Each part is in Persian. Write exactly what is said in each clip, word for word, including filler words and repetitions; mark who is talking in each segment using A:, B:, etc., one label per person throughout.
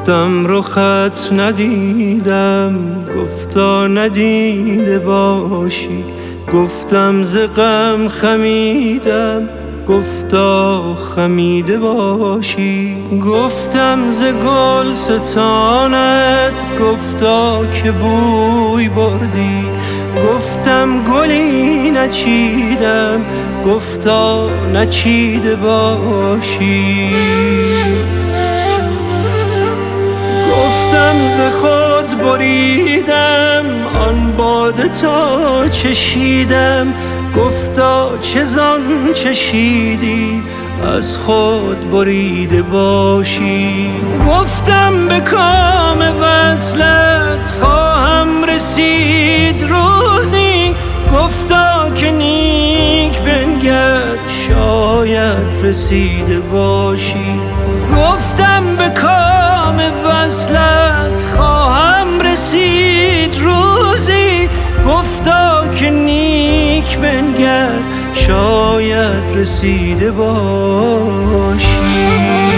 A: گفتم رخت ندیدم، گفتا ندیده باشی. گفتم ز غم خمیدم، گفتا خمیده باشی. گفتم ز گل ستانت، گفتا که بوی بردی. گفتم گلی نچیدم، گفتا نچیده باشی. گفتم ز خود بریدم، آن باده تا چشیدم. گفتا چه زان چشیدی، از خود بریده باشی. گفتم به کام وصلت خواهم رسید روزی. گفتا که نیک بنگر، شاید رسیده باشی. گفتم به کام وصلت خواهم رسید روزی. گفتا که نیک بنگر، شاید رسیده باشی.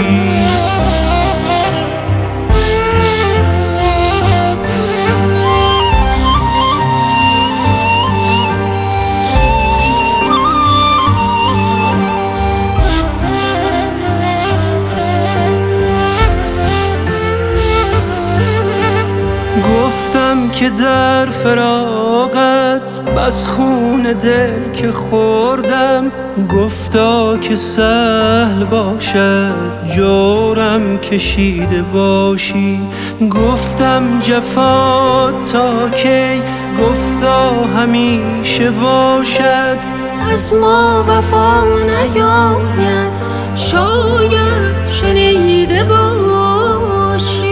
A: گفتم که در فراقت بس خون دل که خوردم. گفتا که سهل باشد جورم کشیده باشی. گفتم جفا تا کی، گفتا همیشه باشد.
B: از ما وفا نیاید، شاید شنیده باشی.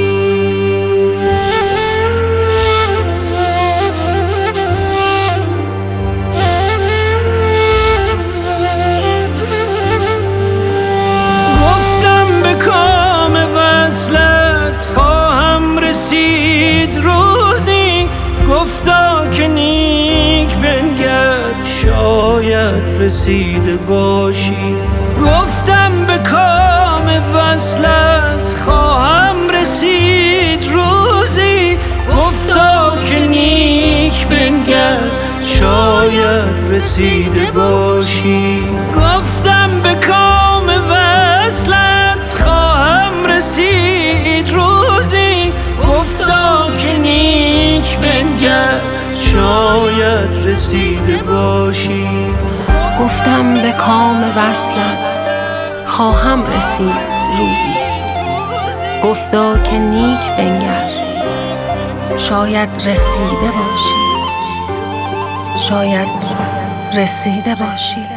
A: گفتا که نیک بنگر، شاید رسیده باشی. گفتم به کام وصلت خواهم رسید روزی. گفتا که نیک بنگر، شاید رسیده باشی. گفتم به کام وصلت خواهم رسید روزی. گفتا که نیک بنگر، شاید رسیده باشی.
B: گفتم به کام وصلت خواهم رسید روزی. گفتا که نیک بنگر، شاید رسیده باشی. شاید رسیده باشی.